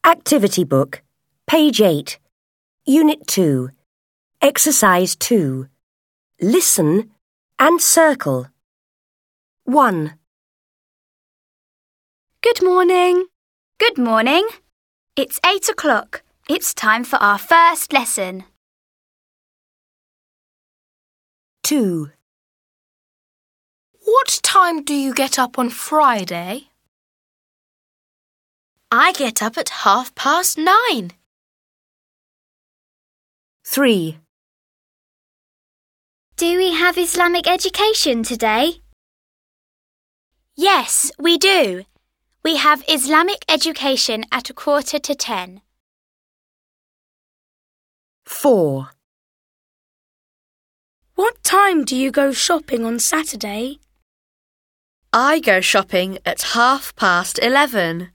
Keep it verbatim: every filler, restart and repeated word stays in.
Activity Book, page eight, Unit two, Exercise two. Listen and circle. one. Good morning. Good morning. It's eight o'clock. It's time for our first lesson. two. What time do you get up on Friday? I get up at half past nine. three. Do we have Islamic education today? Yes, we do. We have Islamic education at a quarter to ten. four. What time do you go shopping on Saturday? I go shopping at half past eleven.